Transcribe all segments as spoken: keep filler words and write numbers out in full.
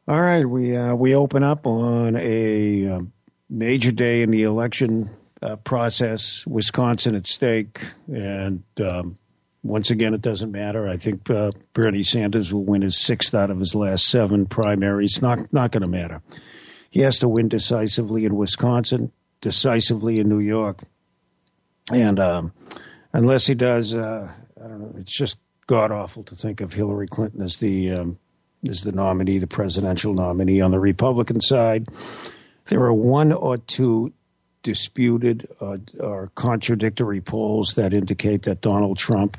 All right, we uh, we open up on a um, major day in the election uh, process. Wisconsin at stake, and um, once again, it doesn't matter. I think uh, Bernie Sanders will win his sixth out of his last seven primaries. Not not going to matter. He has to win decisively in Wisconsin, decisively in New York, and um, unless he does, uh, I don't know. It's just god awful to think of Hillary Clinton as the um, is the nominee, the presidential nominee. On the Republican side, there are one or two disputed uh, or contradictory polls that indicate that Donald Trump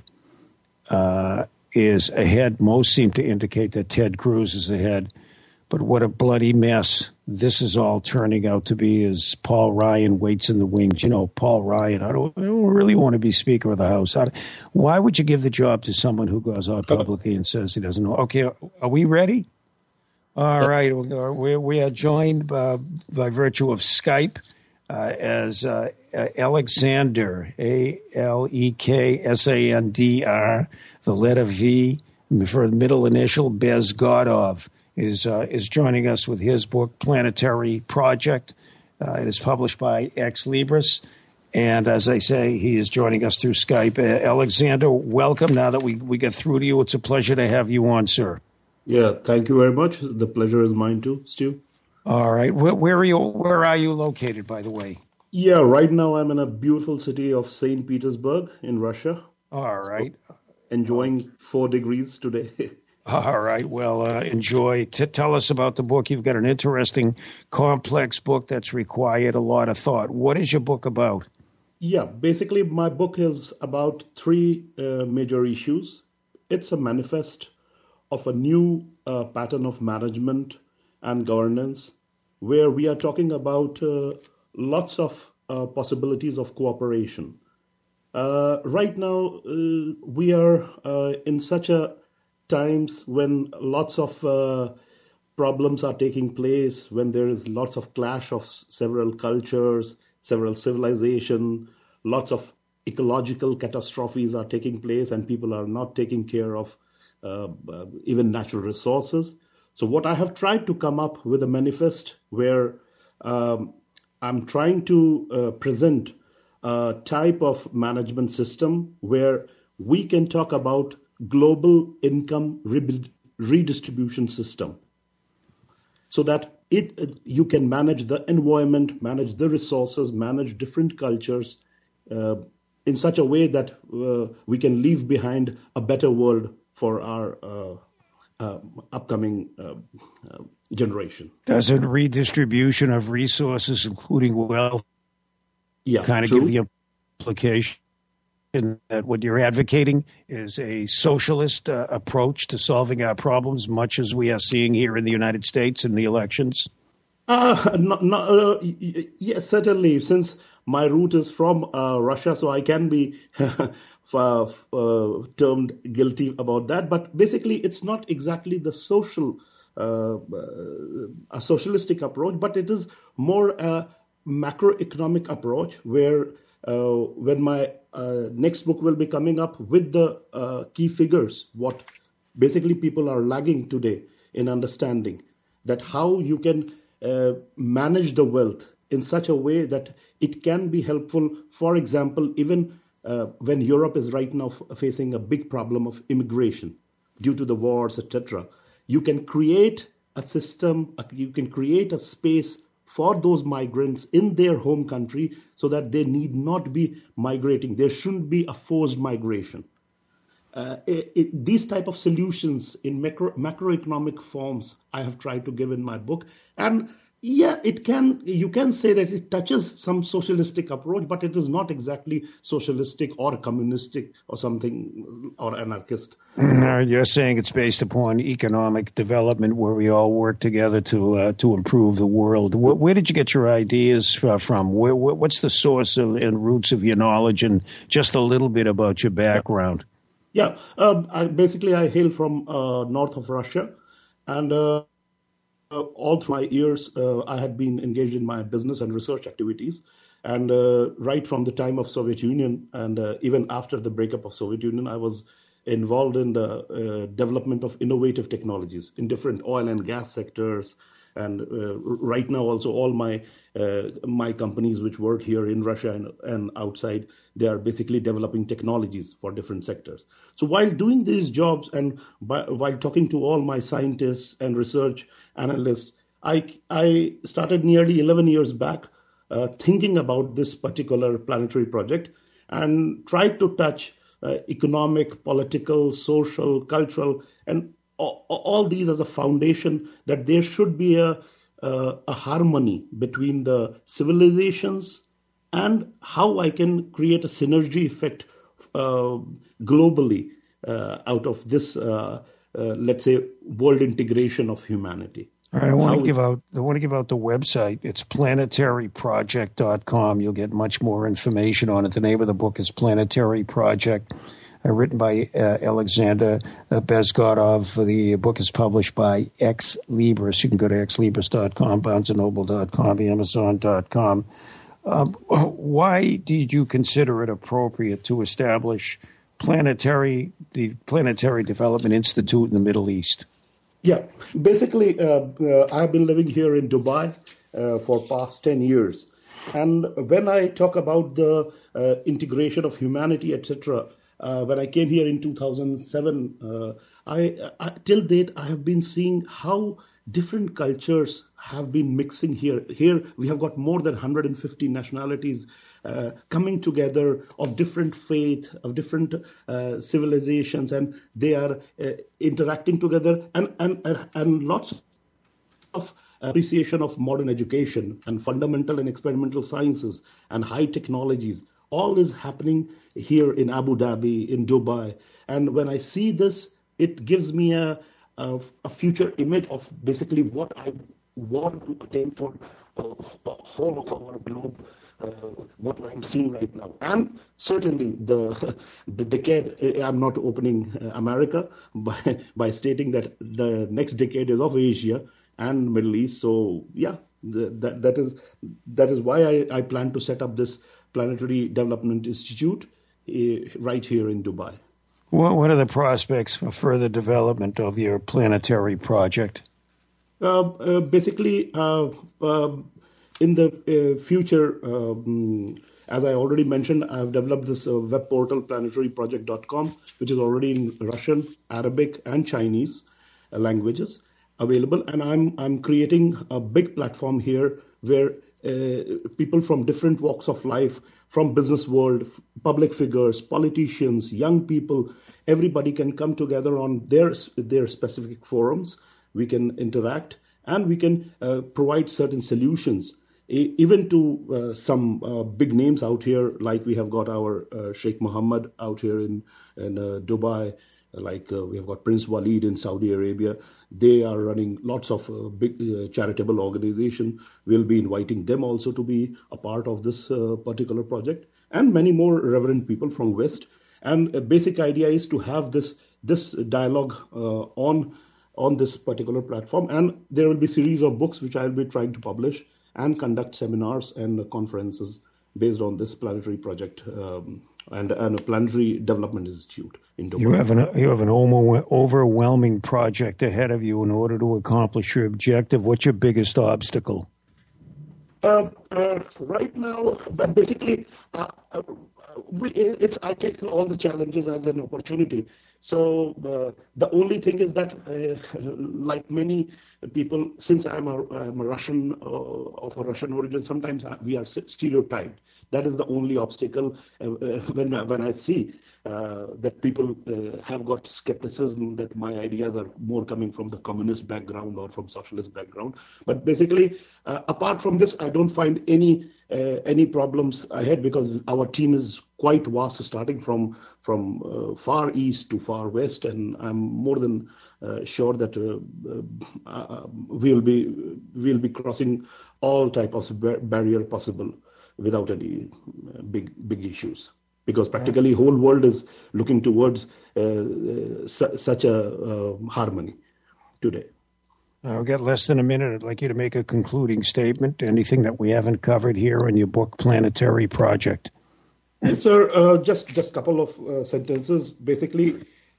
uh, is ahead. Most seem to indicate that Ted Cruz is ahead. But what a bloody mess this is all turning out to be as Paul Ryan waits in the wings. You know, Paul Ryan, I don't, I don't really want to be Speaker of the House. I, why would you give the job to someone who goes out publicly and says he doesn't know? Okay, are we ready? All right. We, we are joined uh, by virtue of Skype uh, as uh, Alexander, A L E K S A N D R, the letter V for the middle initial, Bezgodov. Is uh, is joining us with his book, Planetary Project. Uh, it is published by Ex Libris. And as I say, he is joining us through Skype. Uh, Alexander, welcome. Now that we, we get through to you, it's a pleasure to have you on, sir. Yeah, thank you very much. The pleasure is mine too, Stu. All right. Where, where are you? Where are you located, by the way? Yeah, right now I'm in a beautiful city of Saint Petersburg in Russia. All right. So, enjoying four degrees today. All right. Well, uh, enjoy. T- tell us about the book. You've got an interesting, complex book that's required a lot of thought. What is your book about? Yeah, basically, my book is about three uh, major issues. It's a manifest of a new uh, pattern of management and governance, where we are talking about uh, lots of uh, possibilities of cooperation. Uh, right now, uh, we are uh, in such a times when lots of uh, problems are taking place, when there is lots of clash of s- several cultures, several civilization, lots of ecological catastrophes are taking place, and people are not taking care of uh, uh, even natural resources. So what I have tried to come up with a manifest where um, I'm trying to uh, present a type of management system where we can talk about global income re- redistribution system, so that it uh, you can manage the environment, manage the resources, manage different cultures uh, in such a way that uh, we can leave behind a better world for our uh, uh, upcoming uh, uh, generation. Doesn't redistribution of resources, including wealth, yeah, kind of true. give the implication that what you're advocating is a socialist uh, approach to solving our problems, much as we are seeing here in the United States in the elections? Uh, not, not, uh, yes, certainly. Since my root is from uh, Russia, so I can be uh, termed guilty about that. But basically, it's not exactly the social, uh, a socialistic approach, but it is more a macroeconomic approach where uh, when my uh, next book will be coming up with the uh, key figures, what basically people are lagging today in understanding that how you can uh, manage the wealth in such a way that it can be helpful. For example, even uh, when Europe is right now f- facing a big problem of immigration due to the wars, et cetera, you can create a system, you can create a space for those migrants in their home country so that they need not be migrating. There shouldn't be a forced migration. Uh, it, it, these type of solutions in macro, macroeconomic forms I have tried to give in my book. And yeah, it can, you can say that it touches some socialistic approach, but it is not exactly socialistic or communistic or something or anarchist. No, you're saying it's based upon economic development where we all work together to uh, to improve the world. Where, where did you get your ideas from? Where, where, what's the source of, and roots of your knowledge, and just a little bit about your background? Yeah, um, I, basically I hail from uh, north of Russia, and uh, all through my years uh, I had been engaged in my business and research activities. And uh, right from the time of Soviet Union and uh, even after the breakup of Soviet Union, I was involved in the uh, development of innovative technologies in different oil and gas sectors. And uh, right now, also all my uh, my companies which work here in Russia and, and outside, they are basically developing technologies for different sectors. So while doing these jobs and by, while talking to all my scientists and research analysts, I I started nearly eleven years back uh, thinking about this particular planetary project and tried to touch uh, economic, political, social, cultural, and all these as a foundation that there should be a, uh, a harmony between the civilizations and how I can create a synergy effect uh, globally uh, out of this, uh, uh, let's say, world integration of humanity. All right, I want to give out. I want to give out the website. It's planetary project dot com. You'll get much more information on it. The name of the book is Planetary Project. Uh, written by uh, Alexander uh, Bezgodov. The book is published by Ex Libris. You can go to ex libris dot com, barnes and noble dot com, amazon dot com. Um, why did you consider it appropriate to establish planetary the Planetary Development Institute in the Middle East? Yeah, basically, uh, uh, I've been living here in Dubai uh, for past ten years. And when I talk about the uh, integration of humanity, et cetera, Uh, when I came here in two thousand seven, uh, I, I till date I have been seeing how different cultures have been mixing here. Here we have got more than one hundred fifty nationalities uh, coming together of different faith, of different uh, civilizations, and they are uh, interacting together, and and and lots of appreciation of modern education and fundamental and experimental sciences and high technologies. All is happening here in Abu Dhabi, in Dubai. And when I see this, it gives me a, a, a future image of basically what I want to attain for uh, the whole of our globe, uh, what I'm seeing right now. And certainly the the decade, I'm not opening America by, by stating that the next decade is of Asia and Middle East. So yeah, the, that that is that is why I, I plan to set up this Planetary Development Institute uh, right here in Dubai. What, what are the prospects for further development of your planetary project? Uh, uh, basically, uh, uh, in the uh, future, um, as I already mentioned, I've developed this uh, web portal, planetary project dot com, which is already in Russian, Arabic, and Chinese uh, languages available. And I'm I'm creating a big platform here where Uh, people from different walks of life, from business world, f- public figures, politicians, young people, everybody can come together on their their specific forums. We can interact and we can uh, provide certain solutions, e- even to uh, some uh, big names out here, like we have got our uh, Sheikh Mohammed out here in, in uh, Dubai, like uh, we have got Prince Walid in Saudi Arabia. They are running lots of uh, big uh, charitable organization. We'll be inviting them also to be a part of this uh, particular project, and many more reverend people from West. And a basic idea is to have this this dialogue uh, on on this particular platform. And there will be series of books which I'll be trying to publish and conduct seminars and conferences based on this planetary project um, and, and a planetary development institute in Dubai. You have an you have an overwhelming project ahead of you in order to accomplish your objective. What's your biggest obstacle? Uh, uh, right now, but basically, uh, uh, we, it's I take all the challenges as an opportunity. So uh, the only thing is that, uh, like many people, since I'm a, I'm a Russian uh, of a Russian origin, sometimes we are stereotyped. That is the only obstacle uh, when when I see uh, that people uh, have got skepticism that my ideas are more coming from the communist background or from socialist background. But basically, uh, apart from this, I don't find any uh, any problems ahead, because our team is quite vast, starting from from uh, far east to far west, and I'm more than uh, sure that uh, uh, we'll be we'll be crossing all type of barrier possible without any uh, big big issues, because practically whole world is looking towards uh, su- such a uh, harmony today. I've got less than a minute. I'd like you to make a concluding statement. Anything that we haven't covered here in your book, Planetary Project? Yes, sir. Uh, just just couple of uh, sentences. Basically,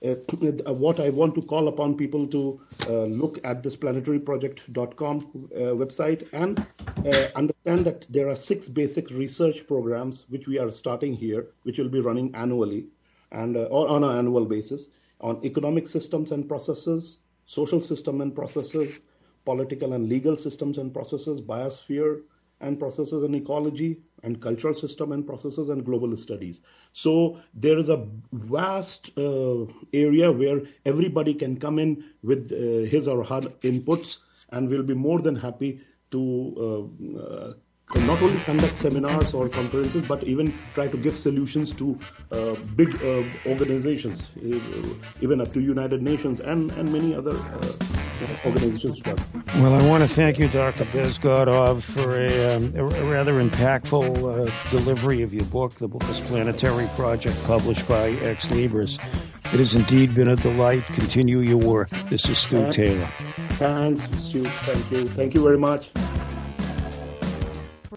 Uh, what I want to call upon people to uh, look at this planetary project dot com uh, website and uh, understand that there are six basic research programs which we are starting here, which will be running annually and uh, or on an annual basis on economic systems and processes, social system and processes, political and legal systems and processes, biosphere and processes and ecology, and cultural system and processes and global studies. So there is a vast uh, area where everybody can come in with uh, his or her inputs, and we'll be more than happy to uh, uh, not only conduct seminars or conferences, but even try to give solutions to uh, big uh, organizations, even up to United Nations and, and many other uh, organizations. Well, I want to thank you, Doctor Bezgodov, for a, um, a rather impactful uh, delivery of your book. The book is Planetary Project, published by Ex Libris. It has indeed been a delight. Continue your work. This is Stu Taylor. Thanks, Stu. Thank you. Thank you very much.